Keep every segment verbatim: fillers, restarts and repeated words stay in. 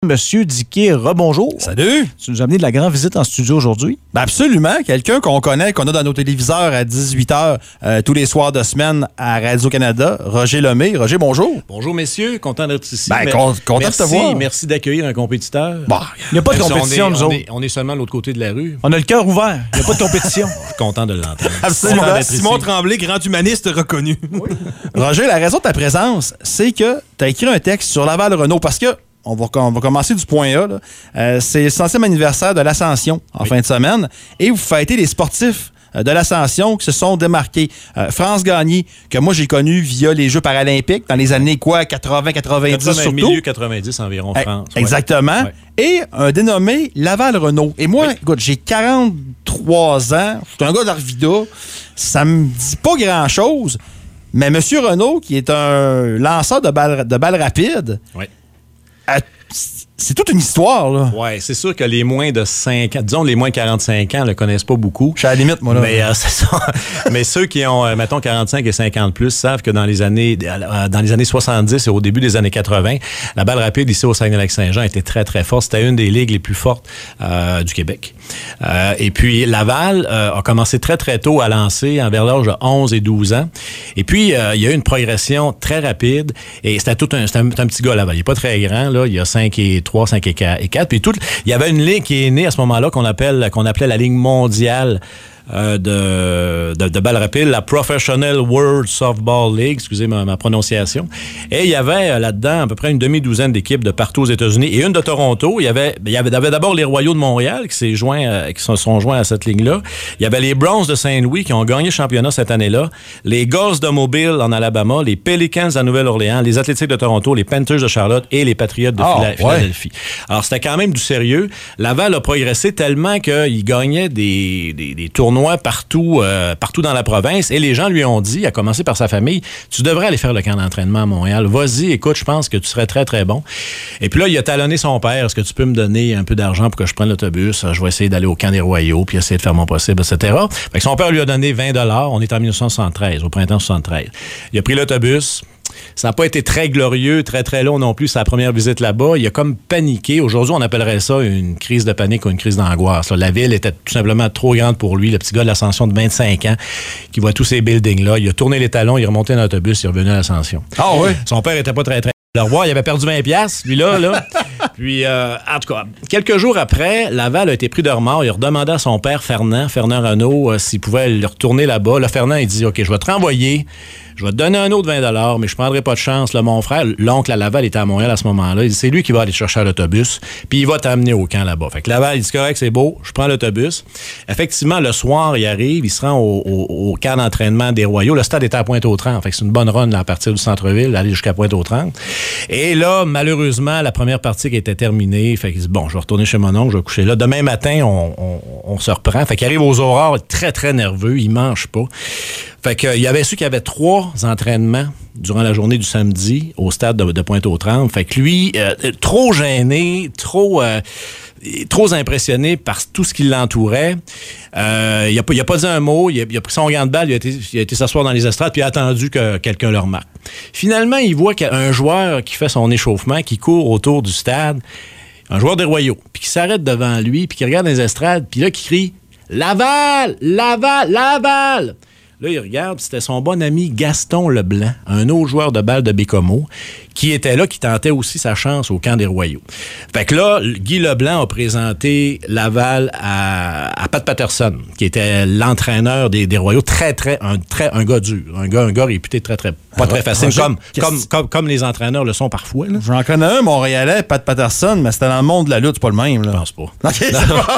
Monsieur Diquet, rebonjour. Salut. Tu nous as amené de la grande visite en studio aujourd'hui? Ben absolument. Quelqu'un qu'on connaît, qu'on a dans nos téléviseurs à dix-huit heures euh, tous les soirs de semaine à Radio-Canada, Roger Lemay. Roger, bonjour. Bonjour, messieurs. Content d'être ici. Ben, con, content merci, de te voir. Merci d'accueillir un compétiteur. Bon, il n'y a pas de Même compétition, si nous on autres. est, on est seulement de l'autre côté de la rue. On a le cœur ouvert. Il n'y a pas de compétition. Je suis content de l'entendre. Absolument. Content d'être Simon ici. Tremblay, grand humaniste reconnu. Oui. Roger, la raison de ta présence, c'est que tu as écrit un texte sur Laval-Renault parce que On va, on va commencer du point A. Là. Euh, c'est le centième anniversaire de l'Ascension en oui. fin de semaine. Et vous fêtez les sportifs de l'Ascension qui se sont démarqués. Euh, France Gagné, que moi j'ai connu via les Jeux paralympiques dans les années quoi, quatre-vingt quatre-vingt-dix surtout. Milieu quatre-vingt-dix environ, France. Eh, exactement. Ouais. Et un dénommé Laval-Renault. Et moi, oui. écoute, j'ai quarante-trois ans. Je suis un gars d'Arvida. Ça me dit pas grand-chose. Mais M. Renault, qui est un lanceur de balles, de balles rapides, oui. Euh, c'est toute une histoire, là. Oui, c'est sûr que les moins de cinq ans, disons les moins de quarante-cinq ans, ne le connaissent pas beaucoup. Je suis à la limite, moi, là. Mais, euh, c'est ça. Mais ceux qui ont, euh, mettons, quarante-cinq et cinquante plus, savent que dans les années euh, dans les années soixante-dix et au début des années quatre-vingt, la balle rapide ici au Saguenay-Lac-Saint-Jean était très, très forte. C'était une des ligues les plus fortes euh, du Québec. Euh, et puis, Laval euh, a commencé très, très tôt à lancer, envers l'âge de onze et douze ans. Et puis, euh, il y a eu une progression très rapide. Et c'était tout un, c'était un, un petit gars, Laval. Il n'est pas très grand, là. Il y a cinq et trois, cinq et quatre. Puis tout, il y avait une ligue qui est née à ce moment-là qu'on appelle, qu'on appelait la Ligue mondiale euh, de, de, de balle rapide, la Professional World Softball League, excusez ma, ma prononciation. Et il y avait là-dedans à peu près une demi-douzaine d'équipes de partout aux États-Unis et une de Toronto. Il y avait, il y avait, il y avait d'abord les Royaux de Montréal qui, s'est joint, euh, qui se sont joints à cette ligne-là. Il y avait les Browns de Saint-Louis qui ont gagné le championnat cette année-là, les Gulls de Mobile en Alabama, les Pelicans à Nouvelle-Orléans, les Athletics de Toronto, les Panthers de Charlotte et les Patriots de oh, Phila- Philadelphie. Ouais. Alors, c'était quand même du sérieux. Laval a progressé tellement qu'il gagnait des, des, des tournois partout, euh, partout dans la province et les gens lui ont dit, à commencer par sa famille, tu devrais aller faire le camp d'entraînement à Montréal. Vas-y, écoute, je pense que tu serais très, très bon. Et puis là, il a talonné son père. Est-ce que tu peux me donner un peu d'argent pour que je prenne l'autobus? Je vais essayer d'aller au camp des Royaux puis essayer de faire mon possible, et cetera. Fait que son père lui a donné vingt dollars. On est en dix-neuf cent soixante-treize, au printemps soixante-treize. Il a pris l'autobus. Ça n'a pas été très glorieux, très, très long non plus, sa première visite là-bas. Il a comme paniqué. Aujourd'hui, on appellerait ça une crise de panique ou une crise d'angoisse. Là, la ville était tout simplement trop grande pour lui. Le petit gars de l'Ascension de vingt-cinq ans qui voit tous ces buildings-là. Il a tourné les talons, il est remonté dans l'autobus, il est revenu à l'Ascension. Ah oui? Son père était pas très, très... Le revoir, il avait perdu vingt piastres, lui-là, là. Puis, euh, en tout cas, quelques jours après, Laval a été pris de remords. Il a redemandé à son père, Fernand, Fernand Renault, euh, s'il pouvait le retourner là-bas. Là, Fernand, il dit, OK, je vais te renvoyer. Je vais te donner un autre vingt dollars, mais je prendrai pas de chance. Là, mon frère, l'oncle à Laval, était à Montréal à ce moment-là. Il dit, c'est lui qui va aller te chercher à l'autobus, puis il va t'amener au camp là-bas. Fait que Laval, il dit, correct, c'est beau, je prends l'autobus. Effectivement, le soir, il arrive, il se rend au, au, au camp d'entraînement des Royaux. Le stade était à Pointe-aux-Trembles. Fait que c'est une bonne run là, à partir du centre-ville, aller jusqu'à Pointe-aux-Trembles. Et là, malheureusement, la première partie qui était terminée, fait qu'il dit, bon, je vais retourner chez mon oncle, je vais coucher là. Demain matin, on, on, on se reprend. Fait qu'il arrive aux aurores, très, très nerveux, il mange pas. Fait qu'il y avait su qu'il y avait trois entraînements durant la journée du samedi au stade de, de Pointe-aux-Trembles. Fait que lui, euh, trop gêné, trop... Euh, trop impressionné par tout ce qui l'entourait. Euh, il n'a pas, pas dit un mot, il a, il a pris son gant de balle, il a été, il a été s'asseoir dans les estrades, puis il a attendu que quelqu'un le remarque. Finalement, il voit qu'il y a un joueur qui fait son échauffement, qui court autour du stade, un joueur des Royaux, puis qui s'arrête devant lui, puis qui regarde les estrades, puis là, qui crie « Laval! Laval! Laval! » Là, il regarde, c'était son bon ami Gaston Leblanc, un autre joueur de balle de Bécomo, qui était là, qui tentait aussi sa chance au camp des Royaux. Fait que là, Guy Leblanc a présenté Laval à, à Pat Patterson, qui était l'entraîneur des, des Royaux, très, très, un, très, un gars dur, un gars, un gars réputé très, très, pas très facile, Roger, comme, comme, comme, comme les entraîneurs le sont parfois. Là. J'en connais un, Montréalais, Pat Patterson, mais c'était dans le monde de la lutte, c'est pas le même. Là. Je pense pas. Okay,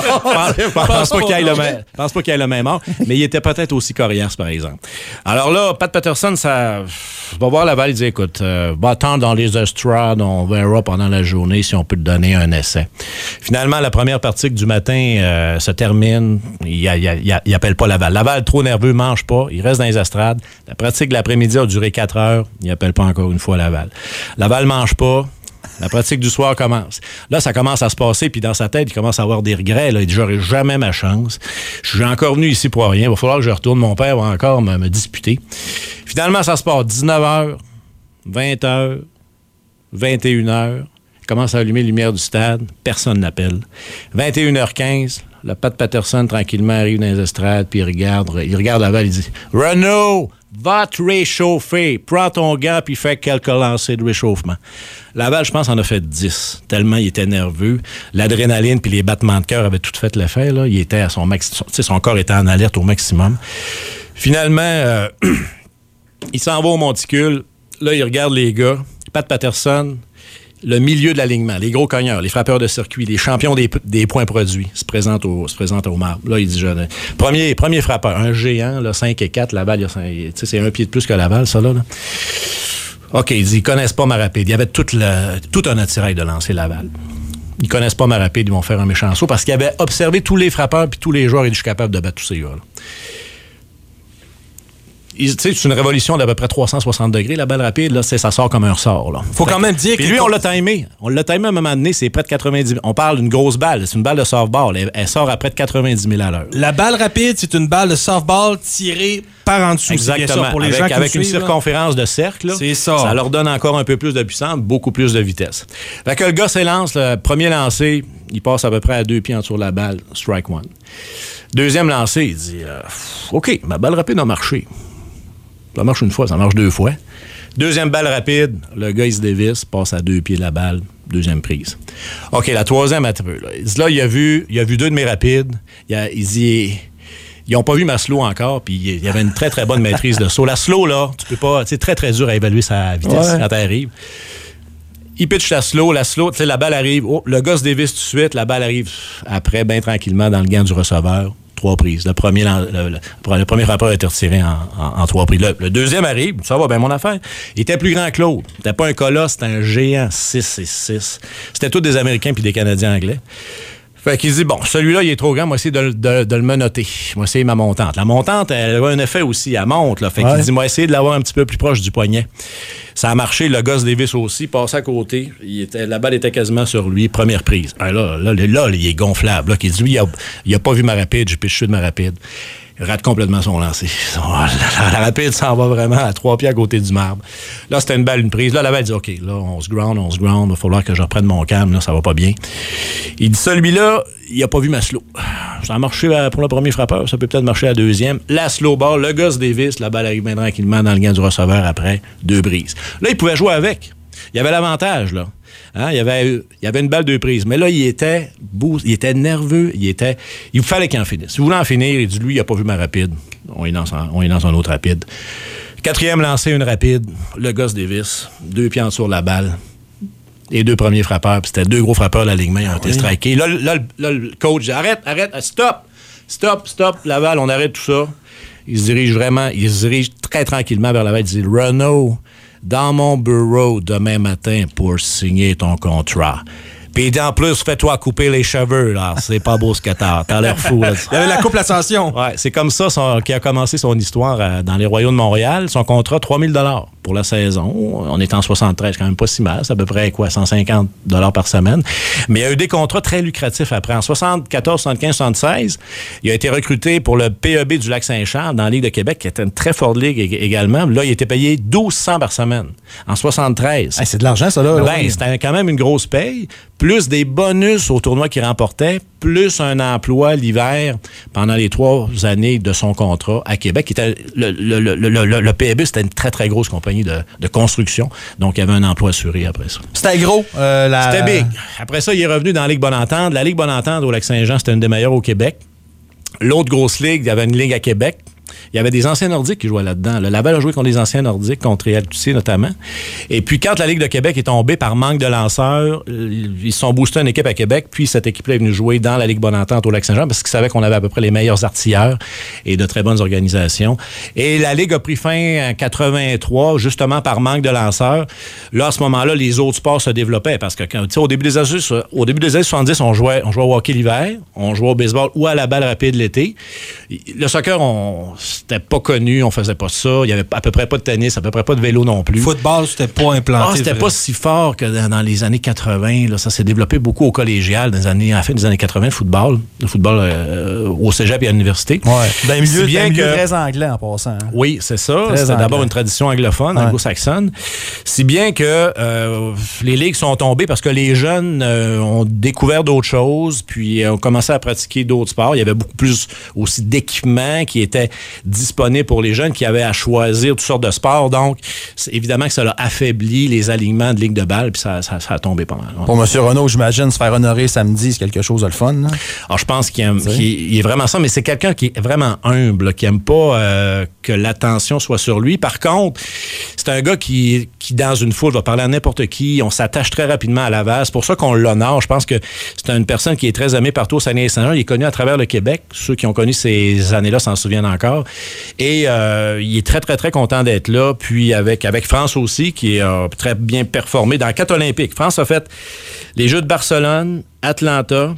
je pense, pense pas qu'il ait le même, pense pas qu'il ait le même art, mais il était peut-être aussi coriace, par exemple. Alors là, Pat Patterson, ça va voir Laval, il dit, écoute, euh, va attendre dans les estrades, on verra pendant la journée si on peut te donner un essai. Finalement, la première partie du matin euh, se termine, il, il, il, il appelle pas Laval. Laval, trop nerveux, mange pas, il reste dans les estrades. La pratique de l'après-midi a duré quatre heures, il appelle pas encore une fois Laval. Laval mange pas. La pratique du soir commence. Là, ça commence à se passer, puis dans sa tête, il commence à avoir des regrets. Là. Il dit, j'aurai jamais ma chance. Je suis encore venu ici pour rien. Il va falloir que je retourne. Mon père va encore me, me disputer. Finalement, ça se passe dix-neuf heures, vingt heures, vingt et une heures. commence à allumer les lumières du stade. Personne n'appelle. vingt et une heures quinze, le Pat Patterson, tranquillement, arrive dans les estrades, puis il regarde, il regarde Laval, il dit « Renaud, va te réchauffer. Prends ton gant, puis fais quelques lancers de réchauffement. » Laval, je pense, en a fait dix, tellement il était nerveux. L'adrénaline puis les battements de cœur avaient tout fait l'effet. Là. Il était à son maximum. Son, son corps était en alerte au maximum. Finalement, euh, il s'en va au monticule. Là, il regarde les gars. Pat Patterson, le milieu de l'alignement, les gros cogneurs, les frappeurs de circuit, les champions des, des points produits se présentent au, se présentent au marbre. Là, il dit, je, premier, premier frappeur, un géant, là, cinq et quatre, Laval, il a, c'est un pied de plus que Laval, ça, là. là. OK, il dit, ils connaissent pas ma rapide. Il y avait tout, le, tout un attirail de lancer Laval. Ils connaissent pas ma rapide, ils vont faire un méchant saut parce qu'ils avaient observé tous les frappeurs puis tous les joueurs et je suis capable de battre tous ces gars-là. C'est une révolution d'à peu près trois cent soixante degrés, la balle rapide, là, ça sort comme un ressort. Là. Faut quand même dire que. Puis lui, on l'a timé. On l'a timé à un moment donné, c'est près de quatre-vingt-dix. On parle d'une grosse balle. C'est une balle de softball. Elle, elle sort à près de quatre-vingt-dix mille à l'heure. La balle rapide, c'est une balle de softball tirée par en dessous. Exactement. C'est bien ça pour les avec gens qui avec une suivent, circonférence de cercle. Là, c'est ça. Ça leur donne encore un peu plus de puissance, beaucoup plus de vitesse. Fait que le gars s'élance, le premier lancé, il passe à peu près à deux pieds en dessous de la balle. Strike one. Deuxième lancé, il dit euh, OK, ma balle rapide a marché. Ça marche une fois, ça marche deux fois. Deuxième balle rapide, le gars, il se dévisse, passe à deux pieds de la balle, deuxième prise. OK, la troisième, à peu. Là, il dit, là, il a vu, il a vu deux de mes rapides. Il, a, il dit, ils n'ont pas vu ma slow encore, puis il y avait une très, très bonne maîtrise de slow. La slow, là, tu peux pas, c'est très, très dur à évaluer sa vitesse ouais. quand elle arrive. Il pitch la slow, la slow, tu sais, la balle arrive, oh, le gars se dévisse tout de suite, la balle arrive après, bien tranquillement, dans le gant du receveur. Trois prises. Le premier, le, le, le premier frappeur a été retiré en, en, en trois prises. Le, le deuxième arrive, ça va bien mon affaire. Il était plus grand que l'autre. C'était pas un colosse, c'était un géant six et six. C'était tous des Américains puis des Canadiens anglais. Fait qu'il dit, bon, celui-là, il est trop grand, moi, essayer de, de, de le menotter. Moi, essayer ma montante. La montante, elle a un effet aussi, elle monte, là. Fait ouais. qu'il dit, moi, essayer de l'avoir un petit peu plus proche du poignet. Ça a marché, le gars se dévisse aussi, passe à côté. Il était, la balle était quasiment sur lui, première prise. Ah, là, là, là, là, il est gonflable. Là, qu'il dit, lui, il a, il a pas vu ma rapide, j'ai piché de ma rapide. Il rate complètement son lancer. La, la rapide s'en va vraiment à trois pieds à côté du marbre. Là, c'était une balle, une prise. Là, la balle dit, OK, là, on se ground, on se ground. Il va falloir que je reprenne mon calme. Là, ça va pas bien. Il dit, celui-là, il a pas vu ma slow. Ça a marché pour le premier frappeur. Ça peut peut-être marcher à la deuxième. La slow ball, le gars se dévisse. La balle arrive bien tranquillement dans le gant du receveur après. Deux brises. Là, il pouvait jouer avec. Il y avait l'avantage, là. Hein, il, y avait, il y avait une balle de prise. Mais là, il était beau, il était nerveux. Il était. Il fallait qu'il en finisse. Si vous voulez en finir, il dit, lui, il n'a pas vu ma rapide. On est dans un, on est dans un autre rapide. Quatrième lancé, une rapide. Le gars se dévisse. Deux pieds en dessous de la balle. Les deux premiers frappeurs. Puis c'était deux gros frappeurs de l'alignement. Ils ont été strikés. Là, là, là, le coach dit, arrête, arrête, stop. Stop, stop, Laval, on arrête tout ça. Il se dirige vraiment, il se dirige très tranquillement vers Laval. Il dit, Renaud, dans mon bureau demain matin pour signer ton contrat. Puis en plus, fais-toi couper les cheveux, là. C'est pas beau ce que t'as. T'as l'air fou, là. Il y avait la coupe l'ascension. Ouais, c'est comme ça son, qui a commencé son histoire euh, dans les Royaux de Montréal. Son contrat, trois mille dollars pour la saison. On est en soixante-treize, quand même pas si mal. C'est à peu près, quoi, cent cinquante dollars par semaine. Mais il y a eu des contrats très lucratifs après. En soixante-quatorze, soixante-quinze, soixante-seize, il a été recruté pour le P E B du Lac-Saint-Charles dans la Ligue de Québec, qui était une très forte ligue également. Là, il était payé douze cents par semaine. En soixante-treize. Hey, c'est de l'argent, ça, là. Ben, ouais. C'était quand même une grosse paye. Plus des bonus au tournoi qu'il remportait, plus un emploi l'hiver pendant les trois années de son contrat à Québec. Qui était le, le, le, le, le P E B, c'était une très, très grosse compagnie de, de construction. Donc, il y avait un emploi assuré après ça. C'était gros. Euh, la... C'était big. Après ça, il est revenu dans la Ligue Bonne-Entente. La Ligue Bonne-Entente au Lac-Saint-Jean, c'était une des meilleures au Québec. L'autre grosse ligue, il y avait une ligue à Québec. Il y avait des anciens Nordiques qui jouaient là-dedans. Le Laval a joué contre des anciens Nordiques, contre Réal Toussé notamment. Et puis, quand la Ligue de Québec est tombée par manque de lanceurs, ils se sont boostés une équipe à Québec, puis cette équipe-là est venue jouer dans la Ligue Bonne-Entente au Lac-Saint-Jean parce qu'ils savaient qu'on avait à peu près les meilleurs artilleurs et de très bonnes organisations. Et la Ligue a pris fin en quatre-vingt-trois, justement par manque de lanceurs. Là, à ce moment-là, les autres sports se développaient parce que, quand, au début des années, au début des années soixante-dix, on jouait, on jouait au hockey l'hiver, on jouait au baseball ou à la balle rapide l'été. Le soccer, on... c'était pas connu, on faisait pas ça. Il y avait à peu près pas de tennis, à peu près pas de vélo non plus. Football, c'était pas implanté. Ah, c'était vrai. pas si fort que dans, dans les années quatre-vingt. Là, ça s'est développé beaucoup au collégial, dans les années, à la fin des années quatre-vingt, le football. Le football euh, au cégep et à l'université. Ouais. Dans les milieux, Si bien dans les milieux que- très anglais en passant. hein. Oui, c'est ça. Très C'était anglais. d'abord une tradition anglophone, Ouais. anglo-saxonne. Si bien que euh, les ligues sont tombées parce que les jeunes euh, ont découvert d'autres choses, puis euh, ont commencé à pratiquer d'autres sports. Il y avait beaucoup plus aussi d'équipements qui étaient disponibles pour les jeunes qui avaient à choisir toutes sortes de sports. Donc, c'est évidemment que ça a affaibli les alignements de ligue de balle, puis ça, ça, ça a tombé pas mal. Ouais. Pour M. Renaud, j'imagine, se faire honorer samedi, c'est quelque chose de le fun. Là. Alors, je pense qu'il aime- Tu sais. qu'il- il est vraiment ça, mais c'est quelqu'un qui est vraiment humble, là, qui aime pas euh, que l'attention soit sur lui. Par contre, c'est un gars qui, qui, dans une foule, va parler à n'importe qui. On s'attache très rapidement à Laval. C'est pour ça qu'on l'honore. Je pense que c'est une personne qui est très aimée partout au Saguenay-Saint-Jean. Il est connu à travers le Québec. Ceux qui ont connu ces années-là s'en souviennent encore. Et euh, il est très, très, très content d'être là. Puis avec, avec France aussi, qui a très bien performé dans quatre Olympiques. France a fait les Jeux de Barcelone, Atlanta,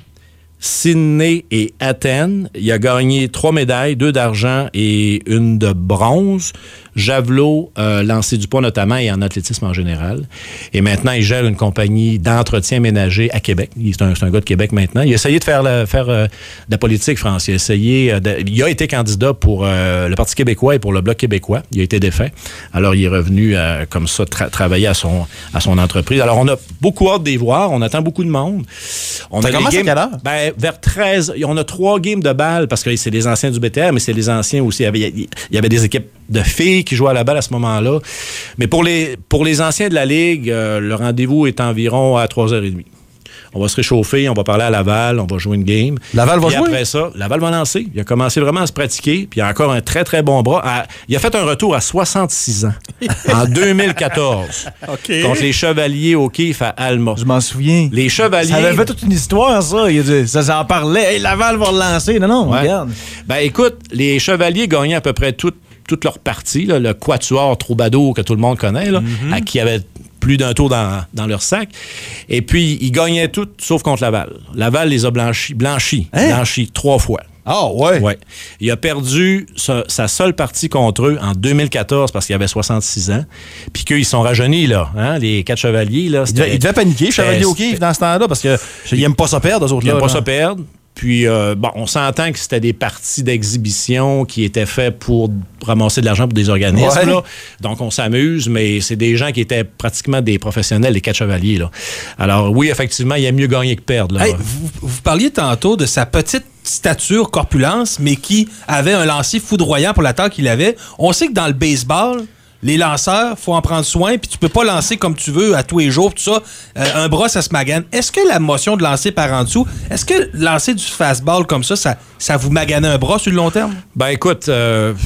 Sydney et Athènes. Il a gagné trois médailles, deux d'argent et une de bronze. Javelot, euh, lancer du poids notamment et en athlétisme en général. Et maintenant, il gère une compagnie d'entretien ménager à Québec. Il est un, c'est un gars de Québec maintenant. Il a essayé de faire, la, faire euh, de la politique, France. Il a essayé... euh, de- il a été candidat pour euh, le Parti québécois et pour le Bloc québécois. Il a été défait. Alors, il est revenu euh, comme ça tra- travailler à son, à son entreprise. Alors, on a beaucoup hâte d'y voir. On attend beaucoup de monde. On Ça a les commence à games- quelle heure? Ben, vers treize. On a trois games de balle parce que c'est les anciens du B T R, mais c'est les anciens aussi. Il y avait, il y avait des équipes de filles qui jouaient à la balle à ce moment-là. Mais pour les, pour les anciens de la Ligue, euh, le rendez-vous est environ à trois heures trente. On va se réchauffer, on va parler à Laval, on va jouer une game. Laval va Puis jouer? après ça, Laval va lancer. Il a commencé vraiment à se pratiquer, puis il a encore un très, très bon bras. À- il a fait un retour à soixante-six ans, en deux mille quatorze, contre les Chevaliers au Kief à Alma. Je m'en souviens. Les Chevaliers... Ça avait fait toute une histoire, ça. Il a dit- ça s'en parlait. Hey, Laval va relancer. Non, non, Ouais. regarde. Ben écoute, les Chevaliers gagnaient à peu près toutes toutes leurs parties, là, le quatuor troubadour que tout le monde connaît, là, à qui avait plus d'un tour dans, dans leur sac. Et puis, ils gagnaient toutes, sauf contre Laval. Laval les a blanchis, blanchis, Hein? blanchis trois fois. Ah, ouais. Ouais. Il a perdu sa, sa seule partie contre eux en deux mille quatorze parce qu'il avait soixante-six ans. Puis qu'ils sont rajeunis, là. Hein? Les quatre chevaliers, là. Il devait, il devait paniquer, Chevalier c'était- au Kief, dans ce temps-là, parce qu'ils n'aiment pas ça perdre, eux autres. Ils n'aiment là, pas là. ça perdre. Puis, euh, bon, on s'entend que c'était des parties d'exhibition qui étaient faites pour ramasser de l'argent pour des organismes. Ouais. Là. Donc, on s'amuse, mais c'est des gens qui étaient pratiquement des professionnels, les quatre chevaliers. Là. Alors, oui, effectivement, il y a mieux gagner que perdre. Là. Hey, vous, vous parliez tantôt de sa petite stature, corpulence, mais qui avait un lancer foudroyant pour la taille qu'il avait. On sait que dans le baseball, les lanceurs, faut en prendre soin, puis tu peux pas lancer comme tu veux à tous les jours, tout ça. Euh, un bras, ça se magane. Est-ce que la motion de lancer par en dessous, est-ce que lancer du fastball comme ça, ça, ça vous magane un bras sur le long terme? Ben, écoute, euh,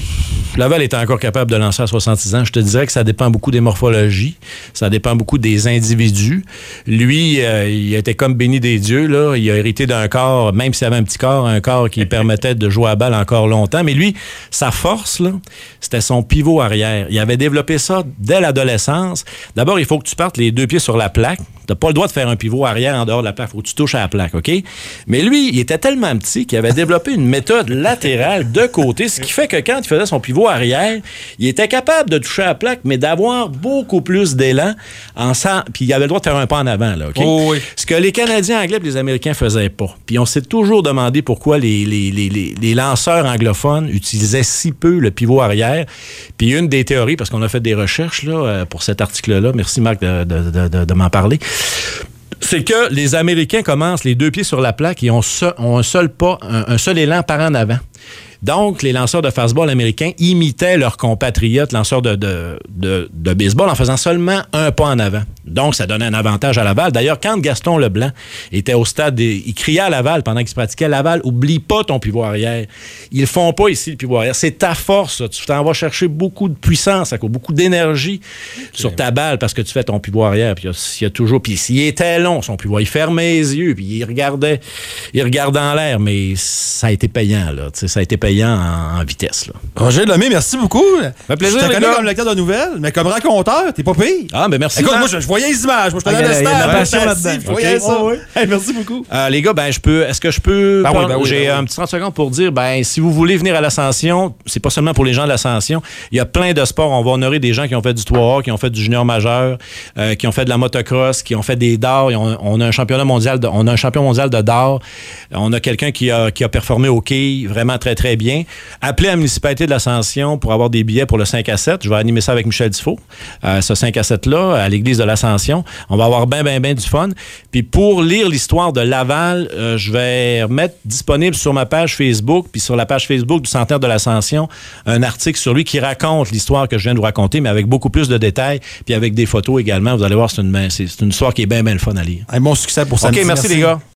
Laval est encore capable de lancer à soixante-six ans. Je te dirais que ça dépend beaucoup des morphologies. Ça dépend beaucoup des individus. Lui, euh, il était comme béni des dieux, là. Il a hérité d'un corps, même s'il avait un petit corps, un corps qui permettait de jouer à balle encore longtemps. Mais lui, sa force, là, c'était son pivot arrière. Il avait développé ça dès l'adolescence. D'abord, il faut que tu partes les deux pieds sur la plaque. T'as pas le droit de faire un pivot arrière en dehors de la plaque. Faut que tu touches à la plaque, OK? Mais lui, il était tellement petit qu'il avait développé une méthode latérale de côté, ce qui fait que quand il faisait son pivot arrière, il était capable de toucher à la plaque, mais d'avoir beaucoup plus d'élan en sens... Puis il avait le droit de faire un pas en avant, là, OK? Oh oui. Ce que les Canadiens anglais et les Américains faisaient pas. Puis on s'est toujours demandé pourquoi les, les, les, les, les lanceurs anglophones utilisaient si peu le pivot arrière. Puis une des théories, parce qu'on a fait des recherches là, euh, pour cet article-là, merci Marc de, de, de, de, de m'en parler, c'est que les Américains commencent les deux pieds sur la plaque et ont, se- ont un seul pas, un, un seul élan par en avant. Donc, les lanceurs de fastball américains imitaient leurs compatriotes lanceurs de, de, de, de baseball en faisant seulement un pas en avant. Donc, ça donnait un avantage à Laval. D'ailleurs, quand Gaston Leblanc était au stade, des, il criait à Laval pendant qu'il se pratiquait. Laval, oublie pas ton pivot arrière. Ils le font pas ici, le pivot arrière. C'est ta force. Ça. Tu t'en vas chercher beaucoup de puissance, beaucoup d'énergie okay. sur ta balle parce que tu fais ton pivot arrière. Puis il y a toujours... Puis s'il était long, son pivot, il fermait les yeux, puis il regardait, il regardait en l'air. Mais ça a été payant, là. Ça a été payant. effrayant en, en vitesse. Là. Roger Lemay, merci beaucoup. Ça fait plaisir, Je te les connais gars. comme lecteur de nouvelles, mais comme raconteur, t'es pas pire. Ah, ben merci. Écoute, Matt. moi, je, je voyais les images. Moi, je te Ah, donnais il y a- le il y a de la stade. passion J'étais là-dedans. assis, Je voyais Ok. ça. Oh, oui. Hey, merci beaucoup. Euh, les gars, ben je peux. Est-ce que je peux. Ben oui, parler- ben oui, J'ai ben oui. un petit trente secondes pour dire, ben si vous voulez venir à l'Ascension, c'est pas seulement pour les gens de l'Ascension. Il y a plein de sports. On va honorer des gens qui ont fait du trois A, qui ont fait du junior majeur, euh, qui ont fait de la motocross, qui ont fait des dards. Ils ont- on a un championnat mondial, de, on a un champion mondial de dards. On a quelqu'un qui a, qui a performé au quai vraiment très très bien. Appelez à la municipalité de l'Ascension pour avoir des billets pour le cinq à sept. Je vais animer ça avec Michel Dufault. Euh, ce cinq à sept là à l'église de l'Ascension. On va avoir bien, bien, bien du fun. Puis pour lire l'histoire de Laval, euh, je vais remettre disponible sur ma page Facebook, puis sur la page Facebook du Centenaire de l'Ascension, un article sur lui qui raconte l'histoire que je viens de vous raconter, mais avec beaucoup plus de détails, puis avec des photos également. Vous allez voir, c'est une, c'est une histoire qui est bien, bien le fun à lire. Un bon succès pour ça. OK, merci les gars.